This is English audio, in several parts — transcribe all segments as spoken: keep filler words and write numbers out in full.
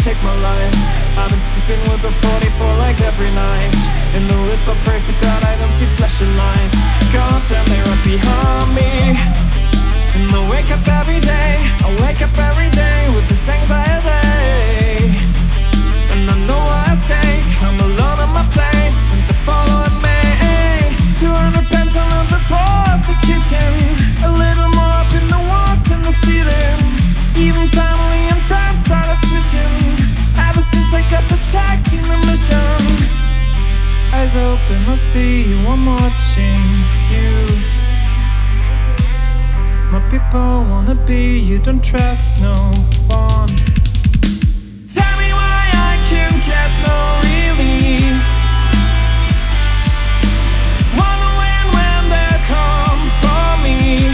take my life. I've been sleeping with a forty-four like every night. In the whip I pray to God I don't see flashing lights. God damn, they're right behind me. And I wake up every day, I wake up every day with this anxiety. And I know where I stay, I'm alone in my place, and they're following me. Two hundred pence on the floor of the kitchen, a little more up in the walls and the ceiling. Even family and friends started switching. Ever since I got the check, seen the mission. Eyes open, I see you, I'm watching you. My people wanna be, you don't trust no one. Tell me why I can't get no relief. Wanna win when they come for me.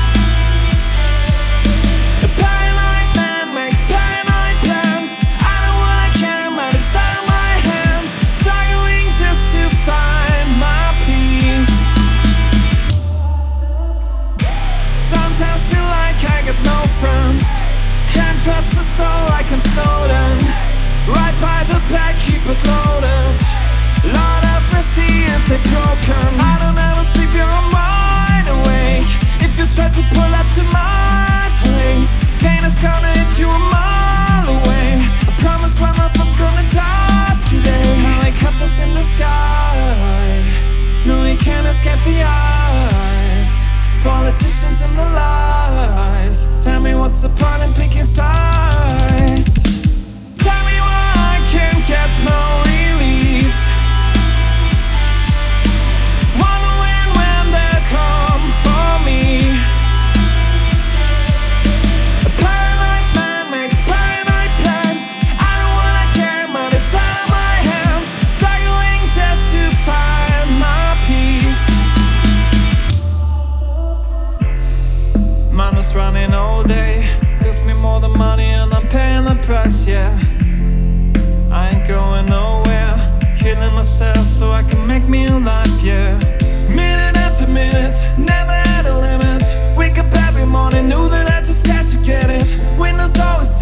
A paranoid man makes paranoid plans. I know what I can, but it's out of my hands. Struggling just to find my peace. Sometimes feel like I got no friends. Can't trust a soul like I'm Snowden. Right by the back, keep it loaded. Lord have mercy if they're broken. I don't ever sleep, you're wide awake. If you try to pull up to my place, pain is gonna hit you a mile away. I promise one of us gonna die today. How I cut this in the sky. No, we can't escape the eyes. Politicians and the lies. Tell me what's the point in picking sides. Tell me why I can't get no relief. Wanna win when they come for me. A paranoid man makes paranoid plans. I know what I can, but it's out of my hands. Struggling just to find my peace. Money's running all day, cost me more than money and I'm paying the price, yeah. I ain't going nowhere, killing myself so I can make me a life, yeah. Minute after minute, never had a limit. Wake up every morning, knew that I just had to get it. Windows always